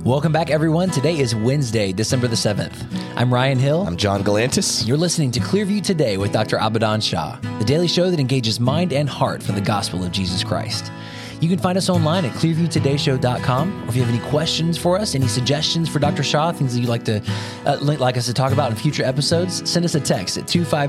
Welcome back, everyone. Today is Wednesday, December the 7th. I'm Ryan Hill. I'm John Galantis. You're listening to Clearview Today with Dr. Abadan Shah, the daily show that engages mind and heart for the gospel of Jesus Christ. You can find us online at clearviewtodayshow.com, or if you have any questions for us, any suggestions for Dr. Shah, things that you'd like us to talk about in future episodes, send us a text at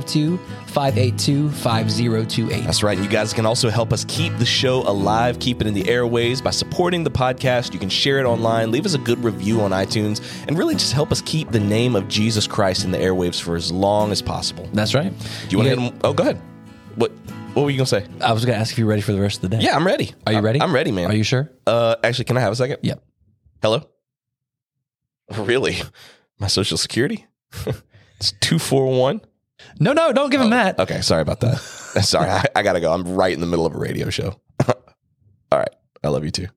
252-582-5028. That's right. And you guys can also help us keep the show alive, keep it in the airways by supporting the podcast. You can share it online, leave us a good review on iTunes, and really just help us keep the name of Jesus Christ in the airwaves for as long as possible. That's right. Do you want to hit them? Oh, go ahead. What were you going to say? I was going to ask if you're ready for the rest of the day. Yeah, I'm ready. Are you ready? I'm ready, man. Are you sure? Actually, can I have a second? Yep. Hello? Really? My social security? It's 241? No, don't give him that. Okay, sorry about that. Sorry, I got to go. I'm right in the middle of a radio show. All right. I love you too.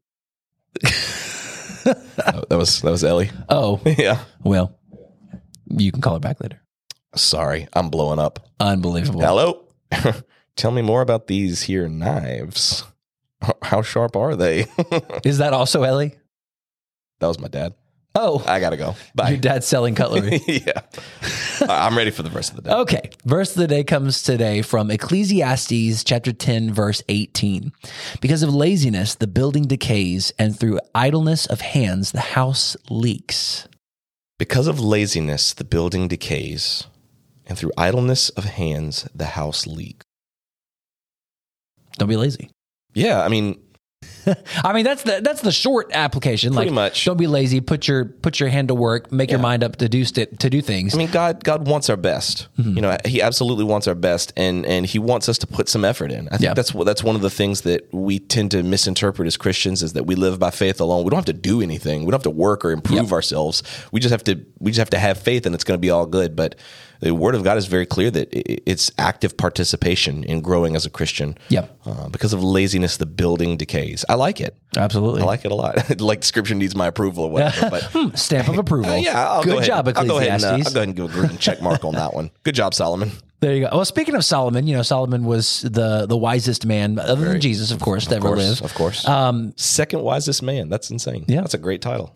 That was Ellie. Oh. Yeah. Well, you can call her back later. Sorry, I'm blowing up. Unbelievable. Hello? Tell me more about these here knives. How sharp are they? Is that also Ellie? That was my dad. Oh. I got to go. Bye. Your dad's selling cutlery. Yeah. I'm ready for the rest of the day. Okay. Verse of the day comes today from Ecclesiastes chapter 10, verse 18. Because of laziness, the building decays, and through idleness of hands, the house leaks. Because of laziness, the building decays, and through idleness of hands, the house leaks. Don't be lazy. Yeah, I mean, that's the short application. Pretty much. Don't be lazy. Put your hand to work. Make your mind up to do things. I mean, God wants our best. Mm-hmm. You know, He absolutely wants our best, and He wants us to put some effort in. I think that's one of the things that we tend to misinterpret as Christians, is that we live by faith alone. We don't have to do anything. We don't have to work or improve ourselves. We just have to have faith, and it's going to be all good. But the Word of God is very clear that it's active participation in growing as a Christian. Yep. Because of laziness, the building decays. I like it. Absolutely. I like it a lot. Like Scripture needs my approval or whatever. But stamp of approval. Yeah. Good job, Ecclesiastes. I'll go ahead and give a green check mark on that one. Good job, Solomon. There you go. Well, speaking of Solomon, Solomon was the wisest man, other than Jesus, of course, to ever live. Of course. Second wisest man. That's insane. Yeah. That's a great title.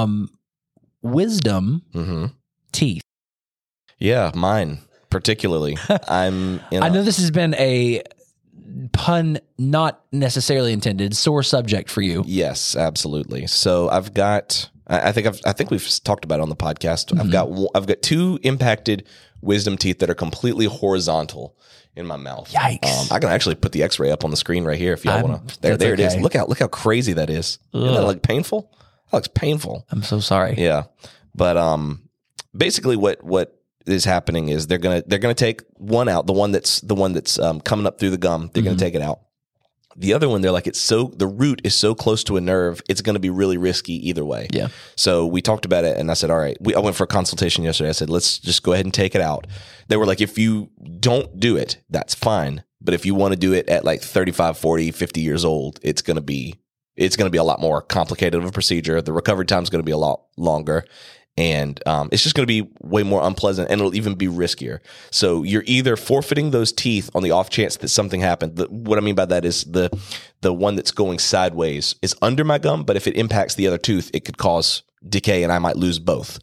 Wisdom, teeth. Yeah, mine particularly. I know this has been a pun not necessarily intended, sore subject for you. Yes, absolutely. So I've got, I think we've talked about it on the podcast. Mm-hmm. I've got two impacted wisdom teeth that are completely horizontal in my mouth. Yikes! I can actually put the X-ray up on the screen right here if y'all want to. There it is. Look how crazy that is. Isn't that like painful? That looks painful. I'm so sorry. Yeah, but basically what is happening is they're gonna take one out, the one that's coming up through the gum. They're gonna take it out. The other one, they're like, the root is so close to a nerve, it's going to be really risky either way. Yeah. So we talked about it, and I said, all right, I went for a consultation yesterday. I said, let's just go ahead and take it out. They were like, if you don't do it, that's fine. But if you want to do it at like 35, 40, 50 years old, it's going to be a lot more complicated of a procedure. The recovery time is going to be a lot longer. And it's just going to be way more unpleasant, and it'll even be riskier. So you're either forfeiting those teeth on the off chance that something happened. What I mean by that is the one that's going sideways is under my gum, but if it impacts the other tooth, it could cause decay, and I might lose both.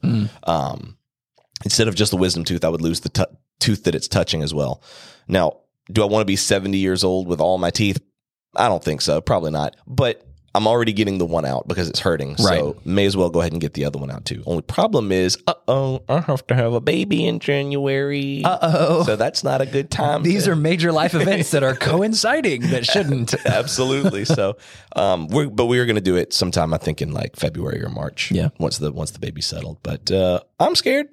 Instead of just the wisdom tooth, I would lose the tooth that it's touching as well. Now, do I want to be 70 years old with all my teeth? I don't think so. Probably not. But I'm already getting the one out because it's hurting. So may as well go ahead and get the other one out too. Only problem is, I have to have a baby in January. So that's not a good time. These are major life events that are coinciding that shouldn't. Absolutely. So, but we are going to do it sometime, I think in like February or March. Yeah. Once the baby's settled. But I'm scared.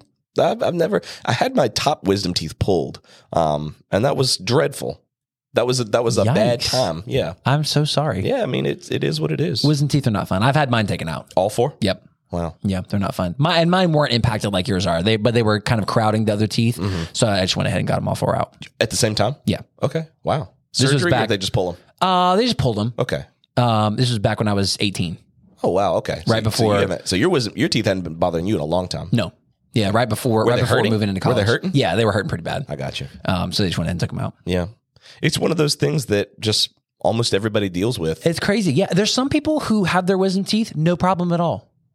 I had my top wisdom teeth pulled. And that was dreadful. That was a Yikes. bad time. Yeah. I'm so sorry. Yeah, I mean, it is what it is. Wisdom teeth are not fun. I've had mine taken out. All four? Yep. Wow. Yeah, they're not fun. Mine weren't impacted like yours are. But they were kind of crowding the other teeth. So I just went ahead and got them all four out. At the same time? Yeah. Okay. Wow. This was Surgery, back, or they just pull them? They just pulled them. Okay. This was back when I was 18. Oh, wow. Okay. Right before. So your teeth hadn't been bothering you in a long time. No. Yeah, right before moving into college. Were they hurting? Yeah, they were hurting pretty bad. I got you. So they just went ahead and took them out. Yeah. It's one of those things that just almost everybody deals with. It's crazy. Yeah, there's some people who have their wisdom teeth, no problem at all.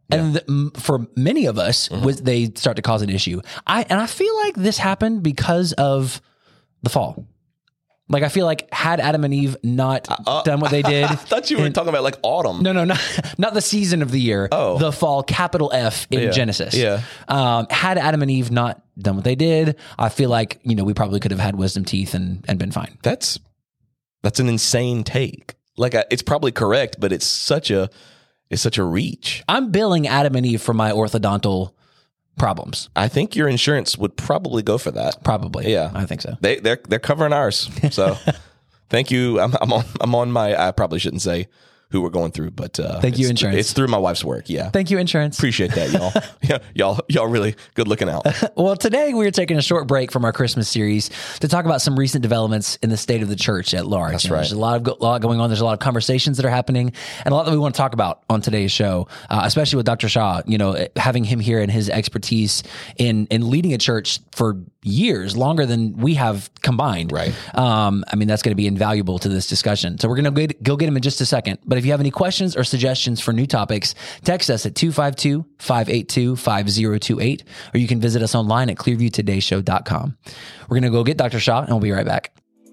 And for many of us, they start to cause an issue. I feel like this happened because of the fall. Like, I feel like had Adam and Eve not done what they did. I thought you were talking about like autumn. No, not the season of the year. Oh. The fall, capital F in Genesis. Yeah. Had Adam and Eve not done what they did, I feel like, we probably could have had wisdom teeth and been fine. That's an insane take. Like, it's probably correct, but it's such a reach. I'm billing Adam and Eve for my orthodontal problems. I think your insurance would probably go for that. Probably. Yeah. I think so. They're covering ours. So thank you. I'm on my, I probably shouldn't say who we're going through, but thank you, insurance. It's through my wife's work. Yeah. Thank you, insurance. Appreciate that, y'all. Yeah, y'all really good looking out. Well, today we're taking a short break from our Christmas series to talk about some recent developments in the state of the church at large. That's right. There's a lot going on. There's a lot of conversations that are happening, and a lot that we want to talk about on today's show, especially with Dr. Shaw. Having him here and his expertise in leading a church for years, longer than we have combined. Right. That's going to be invaluable to this discussion. So we're going to go get him in just a second. But if you have any questions or suggestions for new topics, text us at 252-582-5028, or you can visit us online at clearviewtodayshow.com. We're going to go get Dr. Shaw, and we'll be right back.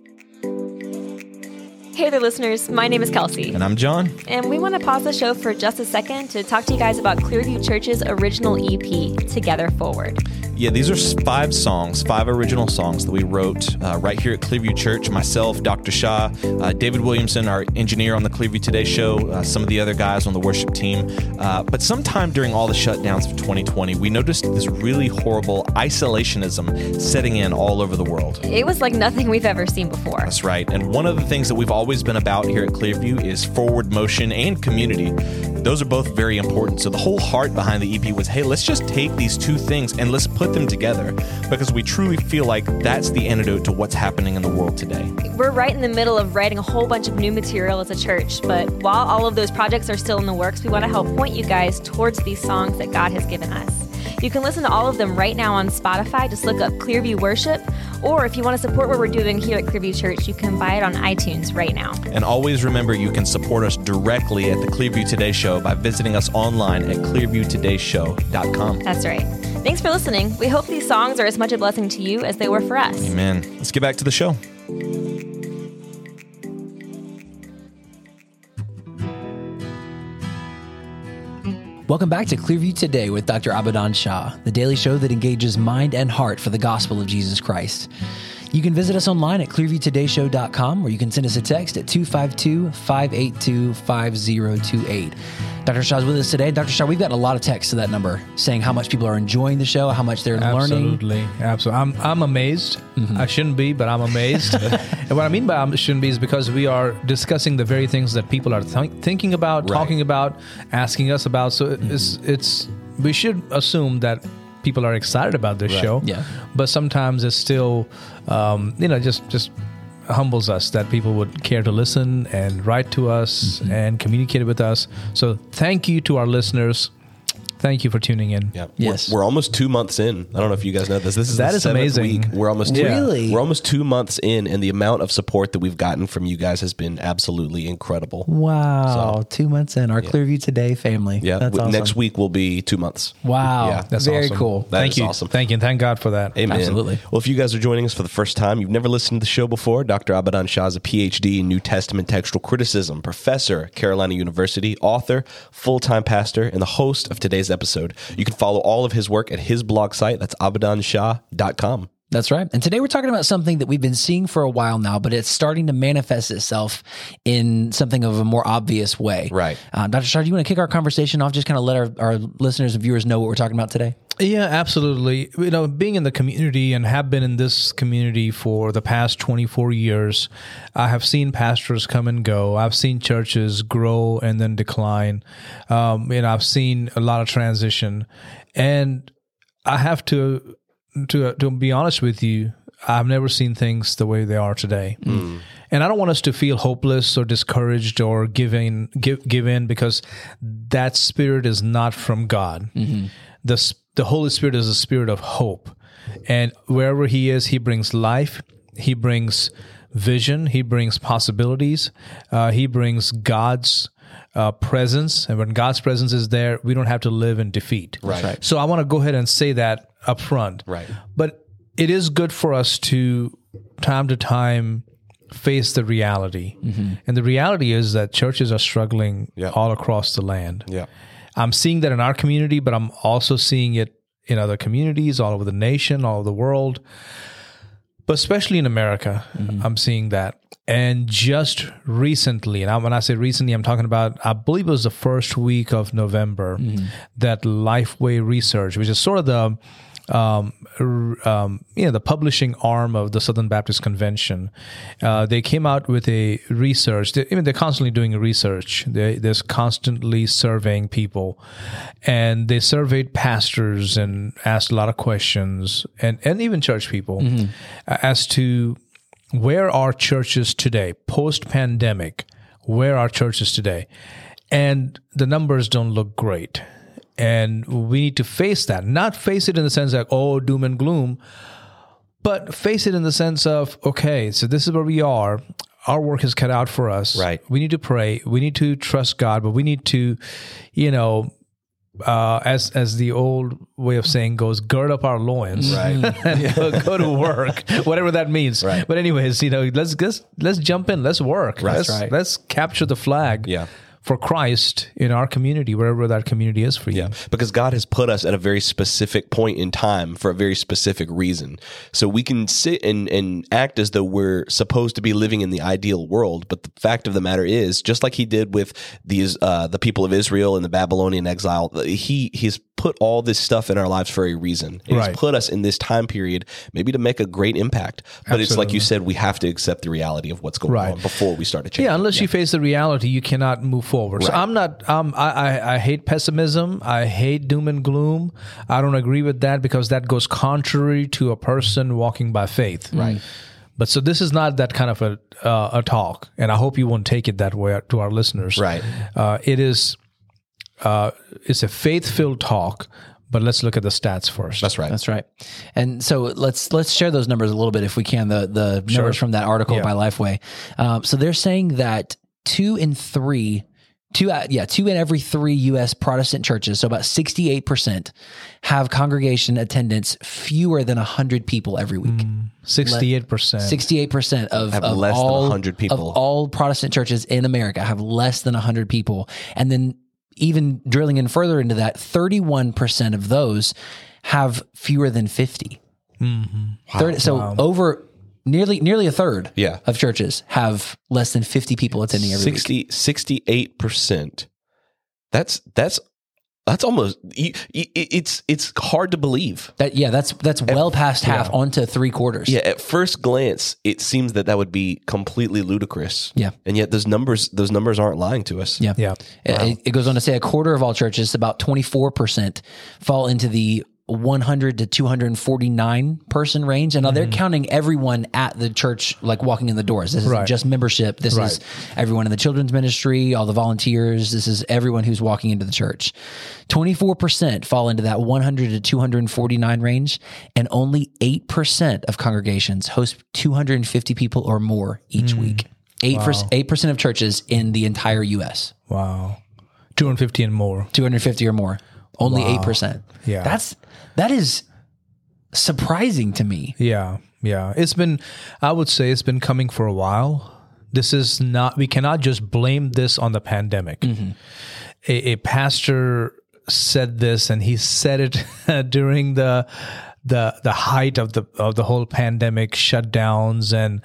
Hey there, listeners. My name is Kelsey. And I'm John. And we want to pause the show for just a second to talk to you guys about Clearview Church's original EP, Together Forward. Yeah, these are 5 original songs that we wrote right here at Clearview Church. Myself, Dr. Shaw, David Williamson, our engineer on the Clearview Today show, some of the other guys on the worship team. But sometime during all the shutdowns of 2020, we noticed this really horrible isolationism setting in all over the world. It was like nothing we've ever seen before. That's right. And one of the things that we've always been about here at Clearview is forward motion and community. Those are both very important. So the whole heart behind the EP was, hey, let's just take these two things and let's put them together, because we truly feel like that's the antidote to what's happening in the world today. We're right in the middle of writing a whole bunch of new material as a church, but while all of those projects are still in the works, we want to help point you guys towards these songs that God has given us. You can listen to all of them right now on Spotify. Just look up Clearview Worship. Or if you want to support what we're doing here at Clearview Church, you can buy it on iTunes right now. And always remember, you can support us directly at the Clearview Today Show by visiting us online at clearviewtodayshow.com. That's right. Thanks for listening. We hope these songs are as much a blessing to you as they were for us. Amen. Let's get back to the show. Welcome back to Clearview Today with Dr. Abadan Shah, the daily show that engages mind and heart for the gospel of Jesus Christ. You can visit us online at clearviewtodayshow.com, or you can send us a text at 252-582-5028. Dr. Shah's with us today. Dr. Shah, we've gotten a lot of texts to that number saying how much people are enjoying the show, how much they're learning. Absolutely. I'm amazed. Mm-hmm. I shouldn't be, but I'm amazed. And what I mean by I shouldn't be is because we are discussing the very things that people are thinking about, right, talking about, asking us about. So it's we should assume that people are excited about this show. Yeah. But sometimes it's still, just humbles us that people would care to listen and write to us and communicate with us. So thank you to our listeners. Thank you for tuning in. Yeah. Yes. We're almost 2 months in. I don't know if you guys know this. This is That the is 7th amazing. week. We're almost Really? We're almost 2 months in, and the amount of support that we've gotten from you guys has been absolutely incredible. Wow. 2 months in, our Clearview Today family. Yeah. That's awesome. Next week will be 2 months. Wow. Yeah. That's very awesome. cool. That Thank is you. awesome. Thank you. And thank God for that. Amen. Absolutely. Well, if you guys are joining us for the first time, you've never listened to the show before, Dr. Abadan Shah is a PhD in New Testament textual criticism, professor at Carolina University, author, full-time pastor, and the host of today's episode. You can follow all of his work at his blog site. That's abadanshah.com. That's right. And today we're talking about something that we've been seeing for a while now, but it's starting to manifest itself in something of a more obvious way. Right. Dr. Shah, do you want to kick our conversation off? Just kind of let our listeners and viewers know what we're talking about today. Yeah, absolutely. Being in the community and have been in this community for the past 24 years, I have seen pastors come and go. I've seen churches grow and then decline. I've seen a lot of transition. And I have to be honest with you, I've never seen things the way they are today. Mm. And I don't want us to feel hopeless or discouraged or give in, because that spirit is not from God. Mm-hmm. The Holy Spirit is a spirit of hope. And wherever he is, he brings life. He brings vision. He brings possibilities. He brings God's presence. And when God's presence is there, we don't have to live in defeat. Right. So I want to go ahead and say that up front. Right. But it is good for us to time face the reality. And the reality is that churches are struggling all across the land. Yeah. I'm seeing that in our community, but I'm also seeing it in other communities all over the nation, all over the world, but especially in America. I'm seeing that. And just recently, and when I say recently, I'm talking about, I believe it was the first week of November, that Lifeway Research, which is sort of the the publishing arm of the Southern Baptist Convention, they came out with a research. They're constantly doing research. They're constantly surveying people, and they surveyed pastors and asked a lot of questions, and even church people as to where are churches today, post-pandemic. Where are churches today? And the numbers don't look great. And we need to face that. Not face it in the sense like, oh, doom and gloom, but face it in the sense of, okay, so this is where we are. Our work is cut out for us. Right. We need to pray. We need to trust God, but we need to, as the old way of saying goes, gird up our loins, Right. and go to work, whatever that means. Right. But anyways, let's jump in. Let's work. Right. Let's capture the flag. Yeah. For Christ in our community, wherever that community is for you. Yeah, because God has put us at a very specific point in time for a very specific reason. So we can sit and act as though we're supposed to be living in the ideal world. But the fact of the matter is, just like he did with these the people of Israel in the Babylonian exile, he's put all this stuff in our lives for a reason. And Right. He's put us in this time period maybe to make a great impact. But it's like you said, we have to accept the reality of what's going on before we start to change. Yeah, unless you face the reality, you cannot move forward. So Right. I'm not. I hate pessimism. I hate doom and gloom. I don't agree with that because that goes contrary to a person walking by faith. Right. But so this is not that kind of a talk, and I hope you won't take it that way to our listeners. Right. It is. It's a faith-filled talk, but let's look at the stats first. That's right. That's right. And so let's share those numbers a little bit if we can. The numbers from that article by Lifeway. So they're saying that 2 in every 3 U.S. Protestant churches, so about 68%, have congregation attendance fewer than 100 people every week. 68%. Have 68% of less than all 100 people. of all Protestant churches in America have less than 100 people, and then even drilling in further into that, 31% of those have fewer than 50. So over nearly a third of churches have less than 50 people attending every week. 68%. That's almost it's hard to believe. That's well past half onto 3/4. Yeah, at first glance, it seems that would be completely ludicrous. Yeah. And yet those numbers aren't lying to us. Yeah. Yeah. It goes on to say a quarter of all churches, about 24%, fall into the 100 to 249 person range. And now they're counting everyone at the church, like walking in the doors. This isn't just membership. This is everyone in the children's ministry, all the volunteers. This is everyone who's walking into the church. 24% fall into that 100 to 249 range. And only 8% of congregations host 250 people or more each week. 8% of churches in the entire U.S. Wow. 250 and more. 250 or more. Only 8%. Yeah. That is surprising to me. Yeah. I would say it's been coming for a while. We cannot just blame this on the pandemic. A pastor said this, and he said it during the height of the whole pandemic shutdowns and,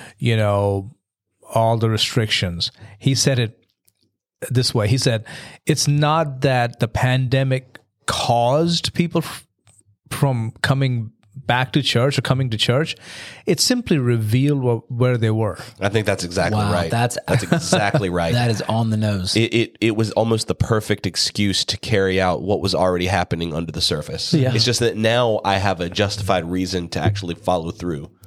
all the restrictions. He said it this way. He said, it's not that the pandemic caused people from coming back to church or coming to church. It simply revealed where they were. I think that's exactly Wow, right. that's exactly right. That is on the nose. It was almost the perfect excuse to carry out what was already happening under the surface. Yeah. It's just that now I have a justified reason to actually follow through.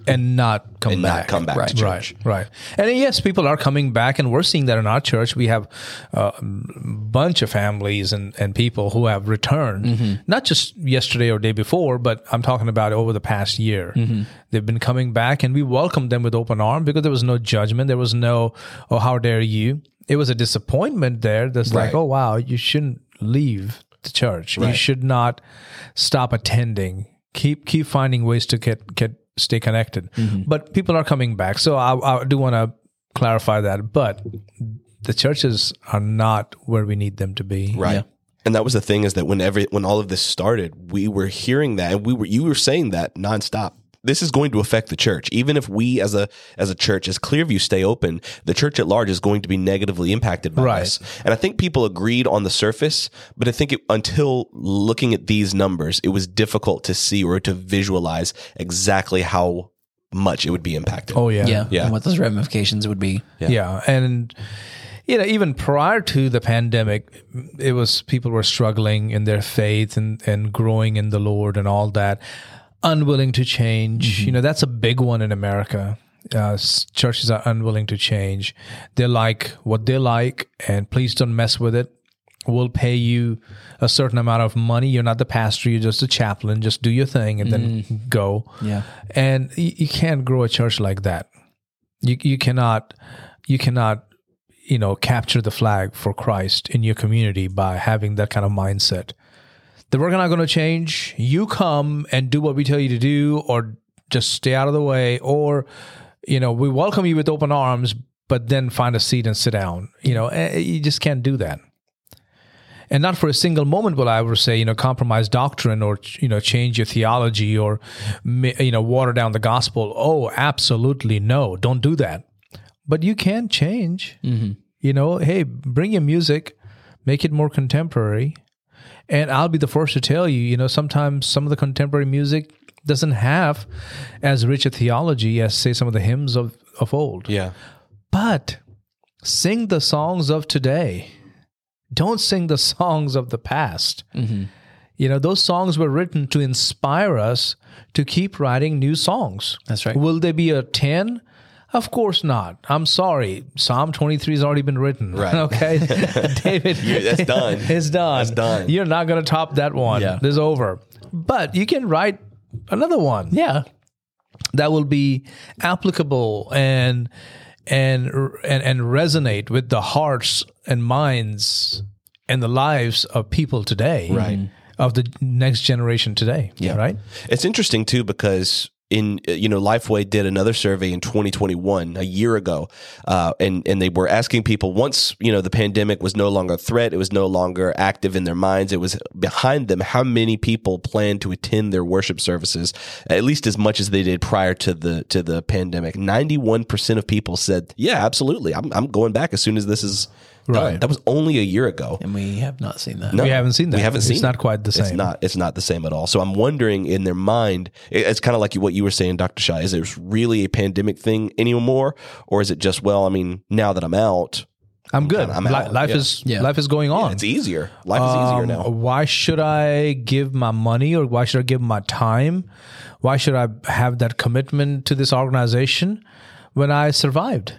and not come And back. not come back to church. Right. And yes, people are coming back, and we're seeing that in our church. We have a bunch of families and people who have returned, not just yesterday or day before, but I'm talking about over the past year. They've been coming back, and we welcomed them with open arms because there was no judgment. There was no, oh, how dare you? It was a disappointment there. That's like, oh, wow, you shouldn't leave the church. You should not stop attending. Keep finding ways to stay connected. But people are coming back. So I do want to clarify that. But the churches are not where we need them to be. Right. Yeah. And that was the thing, is that when all of this started, we were hearing that, and you were saying that nonstop. This is going to affect the church. Even if we as a church, as Clearview, stay open, the church at large is going to be negatively impacted by this. And I think people agreed on the surface, but I think until looking at these numbers, it was difficult to see or to visualize exactly how much it would be impacted. Oh, yeah. Yeah. And what those ramifications would be. Yeah. And, even prior to the pandemic, it was people were struggling in their faith and growing in the Lord and all that. Unwilling to change. That's a big one in America. Churches are unwilling to change. They like what they like, and please don't mess with it. We'll pay you a certain amount of money. You're not the pastor. You're just a chaplain. Just do your thing and then go. Yeah. And you can't grow a church like that. You cannot, capture the flag for Christ in your community by having that kind of mindset. That we're not going to change. You come and do what we tell you to do, or just stay out of the way, or, we welcome you with open arms, but then find a seat and sit down. You just can't do that. And not for a single moment will I ever say, compromise doctrine or, change your theology or, water down the gospel. Oh, absolutely no. Don't do that. But you can change. Hey, bring your music, make it more contemporary. And I'll be the first to tell you, sometimes some of the contemporary music doesn't have as rich a theology as, say, some of the hymns of old. Yeah. But sing the songs of today. Don't sing the songs of the past. Those songs were written to inspire us to keep writing new songs. That's right. Will they be a 10? Of course not. I'm sorry. Psalm 23 has already been written. Right. Okay. David. That's done. It's done. That's done. You're not going to top that one. Yeah. It's over. But you can write another one. Yeah. That will be applicable and resonate with the hearts and minds and the lives of people today. Right. Of the next generation today. Yeah. Right. It's interesting too, because Lifeway did another survey in 2021, a year ago, and they were asking people, once the pandemic was no longer a threat, it was no longer active in their minds, it was behind them, how many people plan to attend their worship services, at least as much as they did prior to the pandemic. 91% of people said, yeah, absolutely, I'm going back as soon as this is done. Right. That was only a year ago. And we have not seen that. No, We haven't seen that. We haven't seen It's not quite the same. It's not the same at all. So I'm wondering, in their mind, it's kind of like what you were saying, Dr. Shah, is it really a pandemic thing anymore? Or is it just, now that I'm out, I'm good. I'm out. Life Yeah. is going on. it's easier. Life is easier now. Why should I give my money, or why should I give my time? Why should I have that commitment to this organization when I survived?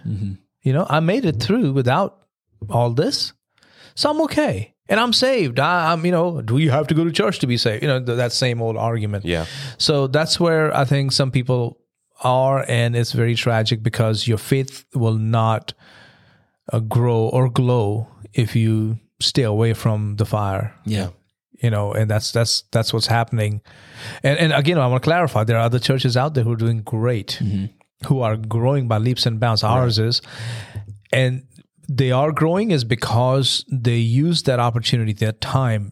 I made it through without all this. So I'm okay. And I'm saved. I'm, do you have to go to church to be saved? That same old argument. Yeah. So that's where I think some people are, and it's very tragic because your faith will not grow or glow if you stay away from the fire. Yeah. And that's what's happening. And again, I want to clarify, there are other churches out there who are doing great, who are growing by leaps and bounds. Ours is. And they are growing is because they use that opportunity, that time,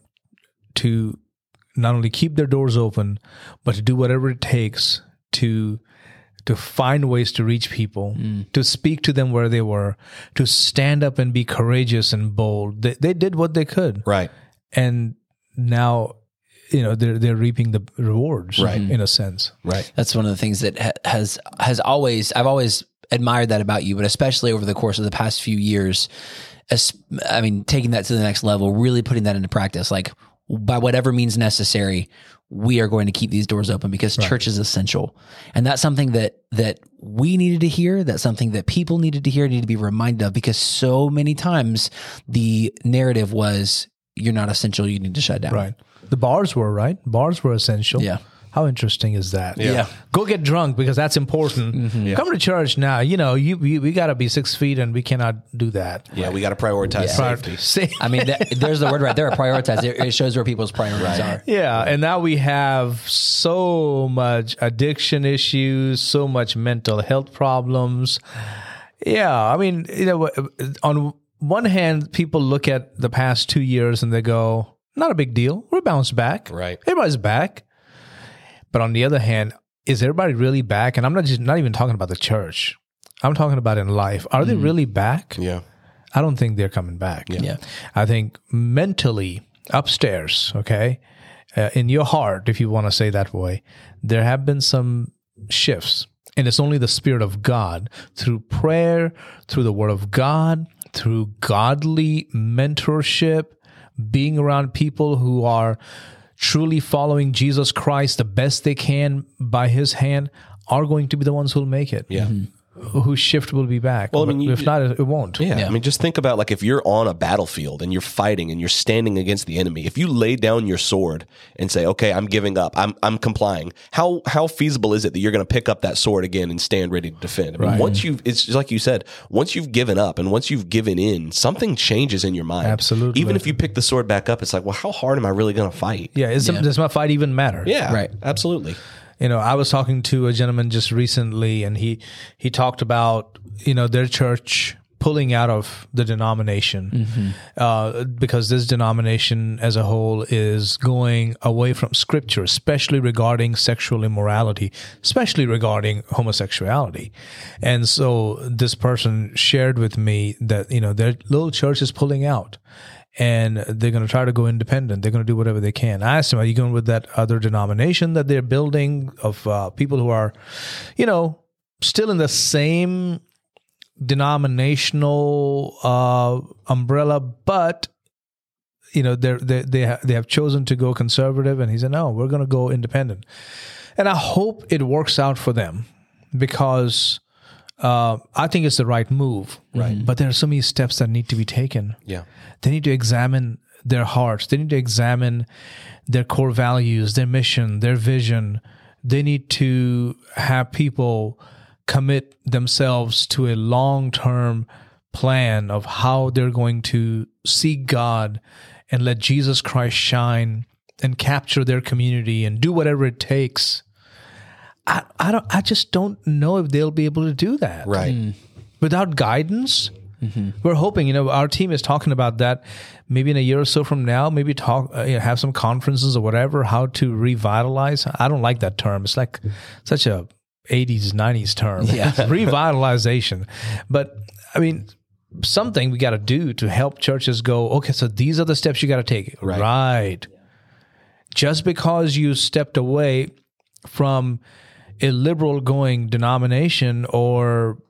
to not only keep their doors open, but to do whatever it takes to find ways to reach people, to speak to them where they were, to stand up and be courageous and bold. They did what they could. Right. And now, they're reaping the rewards, Right. in a sense. Right. That's one of the things that I've always admired that about you, but especially over the course of the past few years, taking that to the next level, really putting that into practice. Like, by whatever means necessary, we are going to keep these doors open because church is essential. And that's something that we needed to hear. That's something that people needed to hear, need to be reminded of, because so many times the narrative was, you're not essential, you need to shut down. Right. The bars were, right? Bars were essential. Yeah. How interesting is that? Yeah. Go get drunk because that's important. Come to church now. We got to be 6 feet and we cannot do that. Yeah, we got to prioritize safety. I mean, there's the word right there, prioritize. It shows where people's priorities are. Yeah, and now we have so much addiction issues, so much mental health problems. Yeah, I mean, on one hand, people look at the past 2 years and they go, not a big deal. We're bounced back. Right. Everybody's back. But on the other hand, is everybody really back? And I'm not even talking about the church. I'm talking about in life. Are they really back? Yeah. I don't think they're coming back. Yeah. I think mentally, upstairs, okay, in your heart, if you want to say that way, there have been some shifts. And it's only the Spirit of God through prayer, through the Word of God, through godly mentorship, being around people who are truly following Jesus Christ the best they can by His hand, are going to be the ones who will make it. Yeah. Whose shift will be back. Well, I mean, if not, it won't. Yeah. I mean, just think about, like, if you're on a battlefield and you're fighting and you're standing against the enemy, if you lay down your sword and say, okay, I'm giving up, I'm complying, how feasible is it that you're going to pick up that sword again and stand ready to defend? I mean, once it's just like you said, once you've given up and once you've given in, something changes in your mind. Absolutely. Even if you pick the sword back up, it's like, well, how hard am I really going to fight? Yeah. Does my fight even matter? Yeah. Right. Absolutely. I was talking to a gentleman just recently, and he talked about, their church pulling out of the denomination because this denomination as a whole is going away from Scripture, especially regarding sexual immorality, especially regarding homosexuality. And so this person shared with me that, their little church is pulling out. And they're going to try to go independent. They're going to do whatever they can. I asked him, are you going with that other denomination that they're building of people who are, still in the same denominational umbrella, but, they have chosen to go conservative? And he said, no, we're going to go independent. And I hope it works out for them, because I think it's the right move. Right. But there are so many steps that need to be taken. Yeah. They need to examine their hearts. They need to examine their core values, their mission, their vision. They need to have people commit themselves to a long-term plan of how they're going to seek God and let Jesus Christ shine and capture their community and do whatever it takes. I just don't know if they'll be able to do that. Right. Without guidance. We're hoping, our team is talking about that maybe in a year or so from now, maybe have some conferences or whatever, how to revitalize. I don't like that term. It's like such a 80s, 90s term. Yeah. Revitalization. But I mean, something we got to do to help churches go, okay, so these are the steps you got to take. Right. Just because you stepped away from a liberal going denomination or,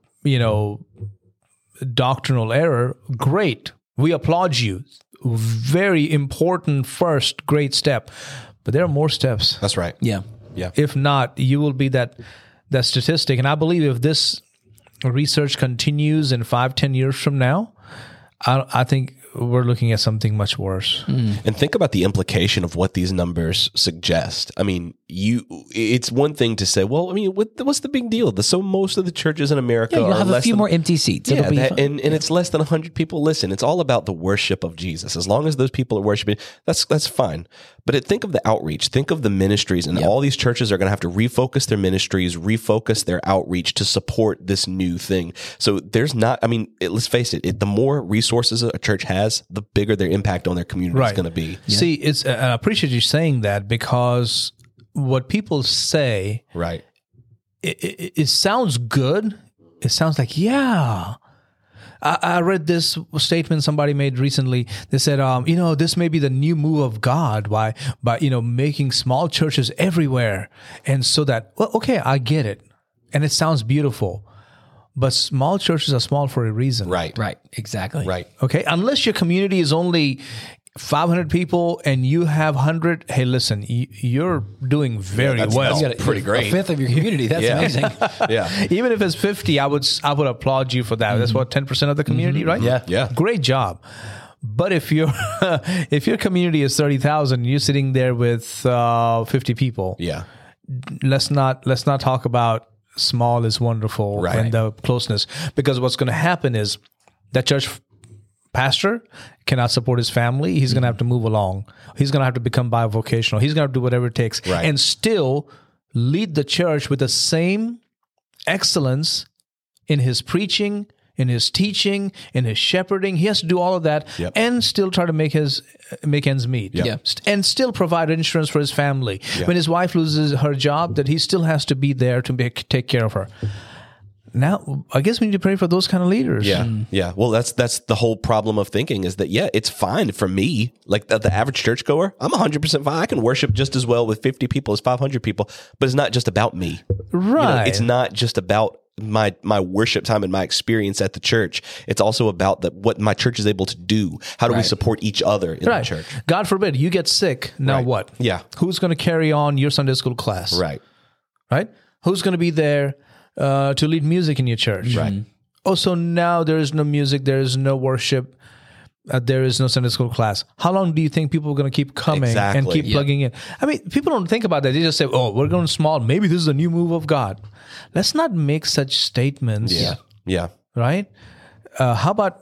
doctrinal error, great. We applaud you. Very important first great step. But there are more steps. That's right. Yeah. Yeah. If not, you will be that statistic. And I believe if this research continues in 5-10 years from now, I think we're looking at something much worse. And think about the implication of what these numbers suggest. I mean, it's one thing to say, well, I mean, what's the big deal? So most of the churches in America you'll have are a few more empty seats. Yeah, It'll be fun. and it's less than 100 people. Listen, it's all about the worship of Jesus. As long as those people are worshiping, that's fine. But think of the outreach. Think of the ministries, and all these churches are going to have to refocus their ministries, refocus their outreach to support this new thing. So there's not. I mean, let's face it. The more resources a church has, the bigger their impact on their community is going to be. Yeah. See, it's. I appreciate you saying that, because what people say, right? It sounds good. It sounds like, yeah. I read this statement somebody made recently. They said, this may be the new move of God by making small churches everywhere. And so that, well, okay, I get it. And it sounds beautiful. But small churches are small for a reason. Right. Right. Exactly. Right. Okay. Unless your community is only 500 people and you have 100, hey, listen, you're doing very well. That's pretty great. A fifth of your community. That's amazing. Yeah. Even if it's 50, I would applaud you for that. That's what, 10% of the community, right? Yeah. Great job. But if your community is 30,000, you're sitting there with 50 people. Yeah. Let's not talk about small is wonderful and the closeness, because what's going to happen is that church pastor cannot support his family. He's going to have to move along. He's going to have to become bivocational. He's going to have to do whatever it takes and still lead the church with the same excellence in his preaching, in his teaching, in his shepherding. He has to do all of that and still try to make ends meet. And still provide insurance for his family. When his wife loses her job, that he still has to be there to take care of her. Now, I guess we need to pray for those kind of leaders. Yeah. Well, that's the whole problem of thinking is that, it's fine for me. Like the average churchgoer, I'm 100% fine. I can worship just as well with 50 people as 500 people, but it's not just about me. Right. It's not just about my worship time and my experience at the church. It's also about what my church is able to do. How do we support each other in the church? God forbid you get sick. Now what? Yeah. Who's going to carry on your Sunday school class? Right. Who's going to be there to lead music in your church? Right. Oh, so now there is no music, there is no worship, there is no Sunday school class. How long do you think people are going to keep coming and keep plugging in? I mean, people don't think about that. They just say, oh, we're going small. Maybe this is a new move of God. Let's not make such statements. Yeah. Right? How about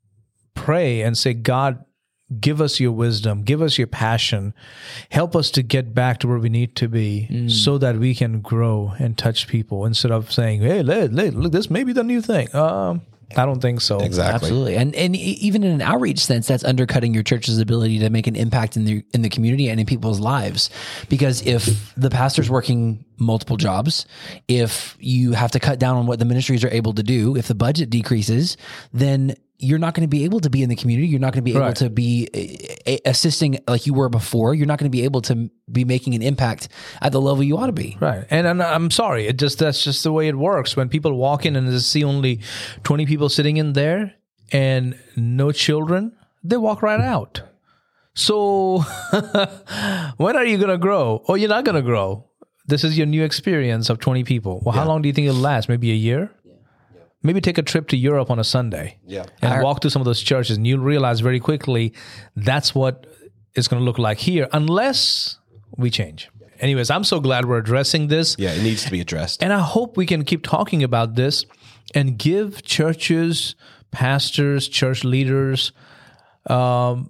pray and say, God, give us your wisdom, give us your passion, help us to get back to where we need to be so that we can grow and touch people instead of saying, hey, look, this may be the new thing. I don't think so. Exactly. Absolutely. And even in an outreach sense, that's undercutting your church's ability to make an impact in the community and in people's lives. Because if the pastor's working multiple jobs, if you have to cut down on what the ministries are able to do, if the budget decreases, then you're not going to be able to be in the community. You're not going to be able to be assisting like you were before. You're not going to be able to be making an impact at the level you ought to be. Right. And I'm sorry. That's just the way it works. When people walk in and they see only 20 people sitting in there and no children, they walk right out. So when are you going to grow? Oh, you're not going to grow. This is your new experience of 20 people. Well, how long do you think it'll last? Maybe a year? Maybe take a trip to Europe on a Sunday and walk through some of those churches, and you'll realize very quickly that's what it's going to look like here, unless we change. Anyways, I'm so glad we're addressing this. Yeah, it needs to be addressed. And I hope we can keep talking about this and give churches, pastors, church leaders some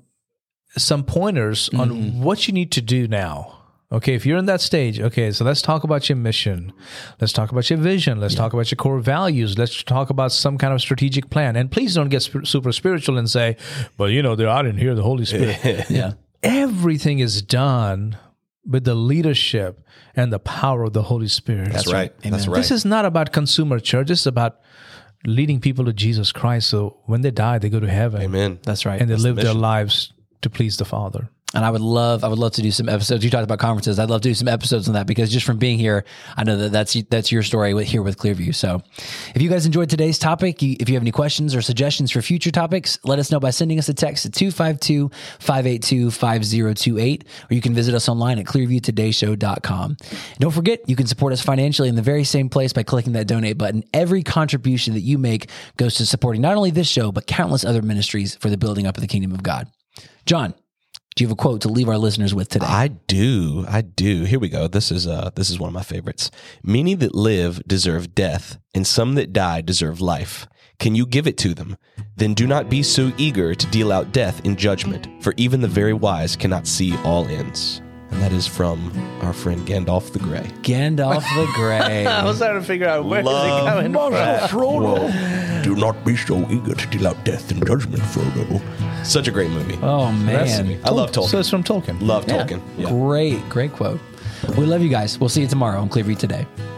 pointers on what you need to do now. Okay, if you're in that stage, okay, so let's talk about your mission. Let's talk about your vision. Let's talk about your core values. Let's talk about some kind of strategic plan. And please don't get super spiritual and say, well, I didn't hear the Holy Spirit. Everything is done with the leadership and the power of the Holy Spirit. That's right. Amen. That's right. This is not about consumer church. This is about leading people to Jesus Christ. So when they die, they go to heaven. Amen. That's right. And they live their mission. lives to please the Father. And I would love to do some episodes. You talked about conferences. I'd love to do some episodes on that, because just from being here, I know that's your story here with Clearview. So if you guys enjoyed today's topic, if you have any questions or suggestions for future topics, let us know by sending us a text at 252-582-5028, or you can visit us online at clearviewtodayshow.com. And don't forget, you can support us financially in the very same place by clicking that donate button. Every contribution that you make goes to supporting not only this show, but countless other ministries for the building up of the kingdom of God. John, do you have a quote to leave our listeners with today? I do. Here we go. This is one of my favorites. Many that live deserve death, and some that die deserve life. Can you give it to them? Then do not be so eager to deal out death in judgment, for even the very wise cannot see all ends. And that is from our friend Gandalf the Grey. Gandalf the Grey. I was trying to figure out where is it coming from. Frodo. Do not be so eager to deal out death in judgment, Frodo. Such a great movie. Oh, man. I love Tolkien. So it's from Tolkien. Love Tolkien. Yeah. Great quote. We love you guys. We'll see you tomorrow on Clearview Today.